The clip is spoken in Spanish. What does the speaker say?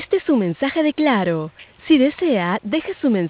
Este es su mensaje de Claro. Si desea, deje su mensaje